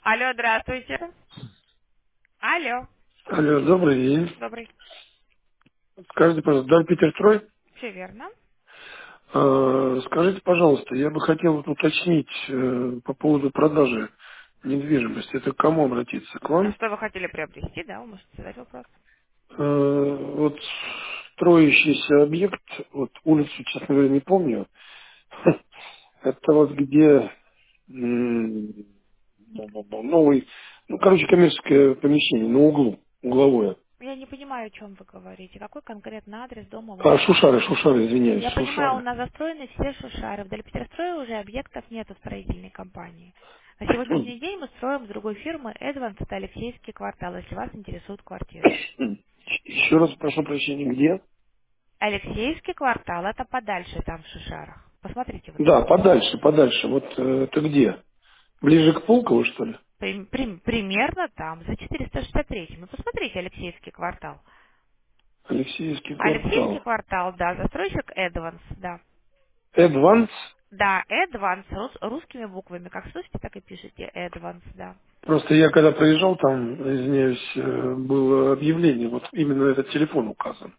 Алло, здравствуйте. Алло, Алло, добрый день. добрый. Скажите, пожалуйста, Дан Петерстрой? Все верно. Скажите, пожалуйста, я бы хотел вот уточнить по поводу продажи недвижимости. Это к кому обратиться? К А вам? что вы хотели приобрести, да? Вы можете задать вопрос. Вот строящийся объект, вот улицу, честно говоря, не помню. Это вот где новый, ну, короче, коммерческое помещение на углу, угловое. Я не понимаю, о чем вы говорите. Какой конкретно адрес дома вы хотите? Шушары, извиняюсь, Я понимаю, у Шушары. нас застроены все Шушары. В Дальпетерстрое уже объектов нет у строительной компании. На сегодняшний день мы строим с другой фирмы Эдванс, это Алексеевский квартал, если вас интересуют квартиры. Еще раз прошу прощения, где? Алексеевский квартал, это подальше там в Шушарах. Посмотрите вот Да, сами. подальше, подальше. Вот это где? Ближе к Пулково, что ли? Примерно там, за 463. Ну, посмотрите, Алексеевский квартал. Алексеевский Алексеевский квартал. квартал, да, застройщик Эдванс, да. Эдванс. Да, Эдванс, русскими буквами, как слышите, так и пишите, Эдванс, да. Просто я когда проезжал, там, извиняюсь, было объявление, вот именно этот телефон указан.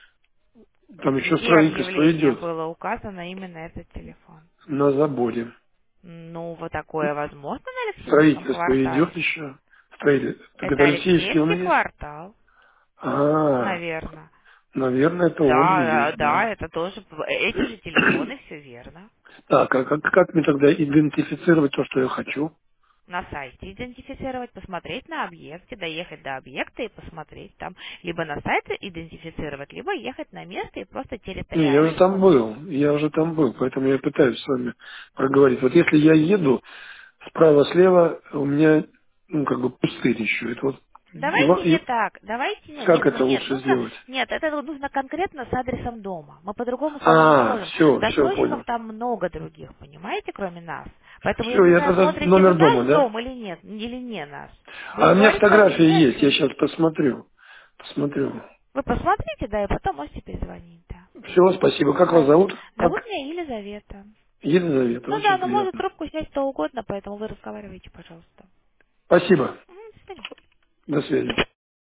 Там еще Где строительство объявление идет было указано именно этот телефон? на заборе. Ну, вот такое возможно на Алексеевском Строительство идет квартале. еще. Строительство. Так это Это Алексеевский он Алексеевский и есть? квартал, А, наверное. наверное, это он и Да, есть, да, да. это тоже, эти же телефоны, все верно. Так, а как мне тогда идентифицировать то, что я хочу? На сайте идентифицировать, посмотреть на объекте, доехать до объекта и посмотреть там. Либо на сайте идентифицировать, либо ехать на место и просто Не, я уже территориально там смотреть. был, поэтому я пытаюсь с вами проговорить. Вот если я еду справа-слева, у меня, ну, как бы пустырь еще. Это вот, Давайте не и так, давайте как нет, это нет, лучше нужно, сделать? нет, это вот нужно конкретно с адресом дома. Мы по-другому с вами не А, сможем. все, Застройщиков понял. там много других, понимаете, кроме нас. Поэтому я Все, не я знаю, тогда смотрите вы номер дома, наш да? дом или нет, или не наш. А у Будем меня говорить с вами фотографии ни о есть, я чем. сейчас посмотрю. Посмотрю. Вы посмотрите, да, и потом можете перезвонить, да. Все, спасибо. Как вас Ладно. зовут? Как? Зовут меня Елизавета. Елизавета, Ну да, очень но может приятно. трубку снять кто угодно, поэтому вы разговаривайте, пожалуйста. Спасибо. До свидания. До связи.